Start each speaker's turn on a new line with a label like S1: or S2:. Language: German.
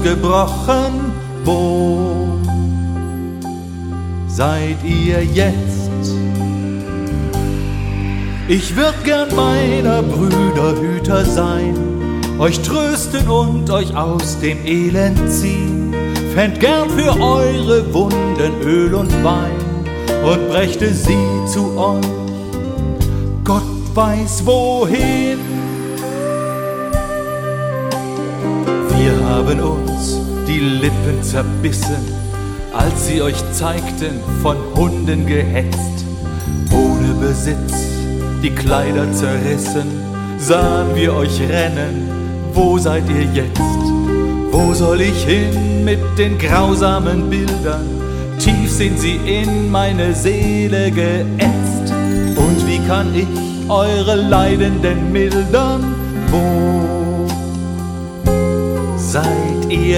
S1: gebrochen. Wo seid ihr jetzt? Ich würd gern meiner Brüder Hüter sein, euch trösten und euch aus dem Elend ziehen, fänd gern für eure Wunden Öl und Wein und brächte sie zu euch, Gott weiß wohin. Wir haben uns die Lippen zerbissen, als sie euch zeigten, von Hunden gehetzt, ohne Besitz, die Kleider zerrissen, sahen wir euch rennen. Wo seid ihr jetzt? Wo soll ich hin mit den grausamen Bildern? Tief sind sie in meine Seele geätzt. Und wie kann ich eure Leiden denn mildern? Wo seid ihr